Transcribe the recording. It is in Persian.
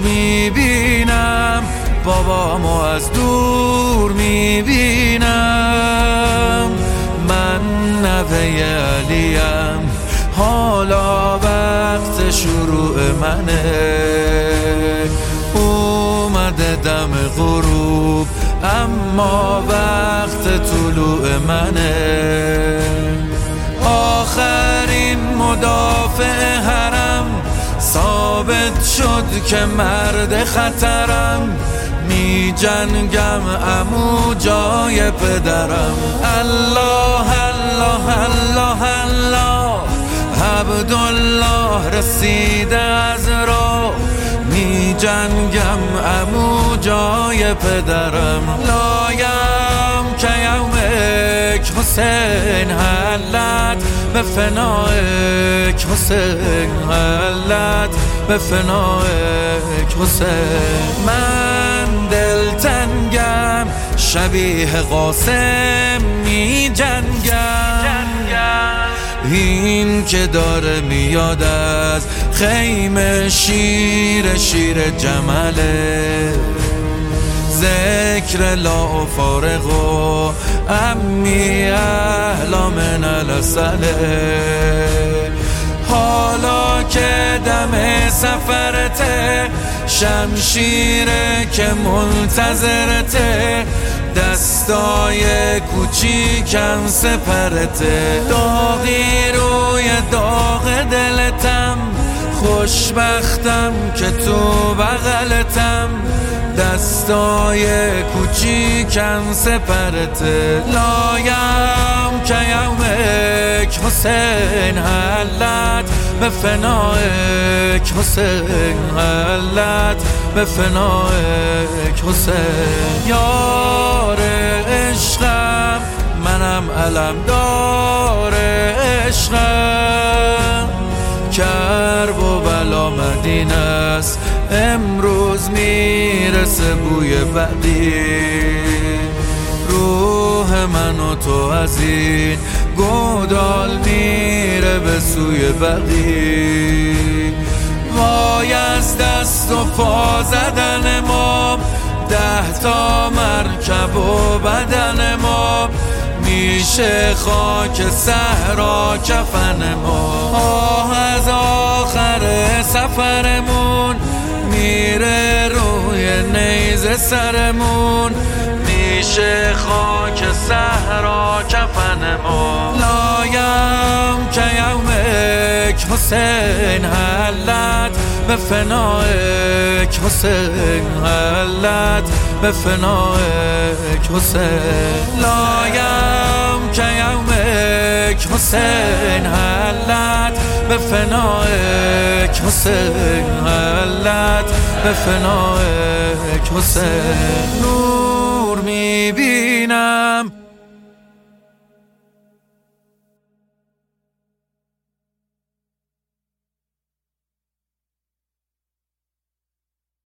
میبینم، بابامو از دور میبینم. من نوه علیم، حالا وقت شروع منه. اومده دم غروب اما وقت طلوع منه. آخرین مدافع حرم ثابت شد که مرد خطرم. می جنگم عمو جای پدرم. الله الله الله الله، عبدالله رسیده از راه. می جنگم عمو جای پدرم. لایم که یومک حسین حلت به فنایک حسین حلت به فنایک حسین. من دلتنگم شبیه قاسم می جنگم. این که داره میاد از خیمه شیر جمله. ذکر لا فارغ و امی اهلا من الاسله. حالا که دم سفرته، شمشیره که منتظرته. دستای کوچیکم سپرته. داغی روی داغ دلتم، خوشبختم که تو بغلتم. دستای کوچیکم سپرته. لایم که یومک حسین حلت به فنایک حسین حلت به فنایک حسین. یار عشقم منم علمدار عشقم. کرب و بلا مدینه است، امروز میرسه بوی بقی. روح من و تو از این گودال میره به سوی بقی. وای از دست و پا زدن ما، 10 تا مرکب و بدن ما. میشه خاک صحرا کفن ما. آه از آخر سفرمون میره روی نیزه سرمون. میشه خاک صحرا کفن ما. لایم که یومک حسین حلت به فنایک حسین حلت به فنایک حسین. لایم که یومک حسین حلت به فنایک حسین حلت به فنایک حسین. نور میبینم